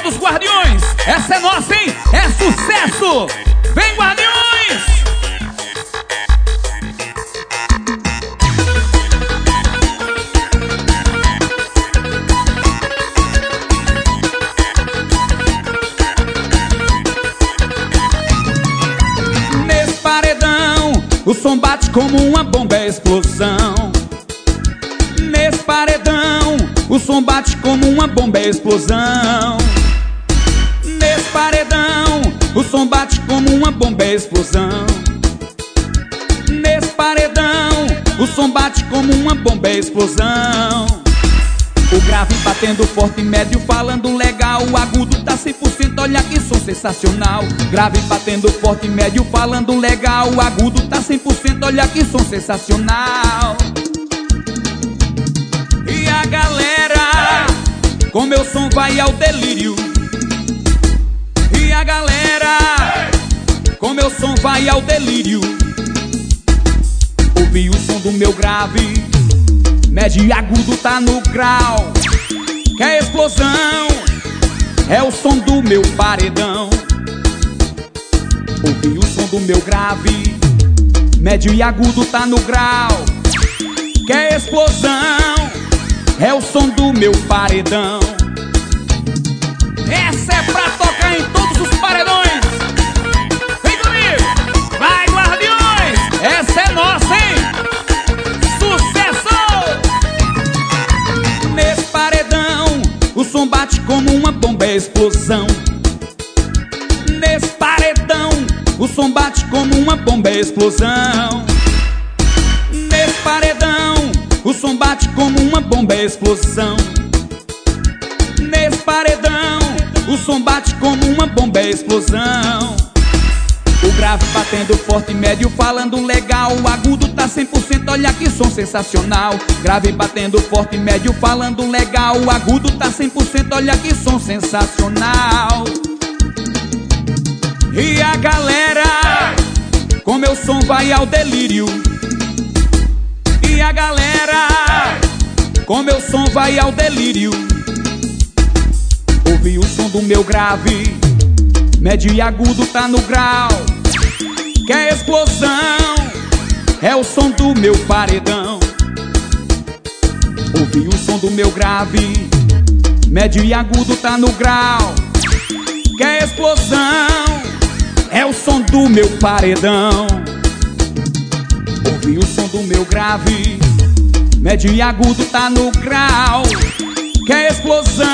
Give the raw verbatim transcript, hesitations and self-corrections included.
todos os guardiões. Essa é nossa, hein? É sucesso! Vem, guardiões! Nesse paredão, o som bate como uma bomba, é explosão. Nesse paredão, o som bate como uma bomba, é explosão. Nesse paredão, o som bate como uma bomba, é explosão. Nesse paredão, o som bate como uma bomba, é explosão. O grave batendo forte, médio falando legal. O agudo tá cem por cento, olha que som sensacional. Grave batendo forte, médio falando legal. O agudo tá cem por cento, olha que som sensacional. E a galera, com meu som vai ao delírio. E a galera, com meu som vai ao delírio. Ouvi o som do meu grave, médio e agudo tá no grau. Quer explosão? É o som do meu paredão. Ouvi o som do meu grave, médio e agudo tá no grau. Quer explosão? É o som do meu paredão. Essa é pra tocar em todos os paredões. Vem comigo! Vai, guardiões! Essa é nossa, hein? Sucesso! Nesse paredão, o som bate como uma bomba, é explosão. Nesse paredão, o som bate como uma bomba, é explosão. Nesse paredão, o som bate como uma bomba, é explosão. Nesse paredão, o som bate como uma bomba, é explosão. O grave batendo forte, médio falando legal. O agudo tá cem por cento, olha que som sensacional. Grave batendo forte, médio falando legal. O agudo tá cem por cento, olha que som sensacional. E a galera, com meu som vai ao delírio. E a galera, com meu som vai ao delírio. Ouvi o som do meu grave, médio e agudo tá no grau. Quer explosão? É o som do meu paredão. Ouvi o som do meu grave, médio e agudo tá no grau. Quer explosão? É o som do meu paredão. Ouvi o som do meu grave, médio e agudo tá no grau. Quer explosão?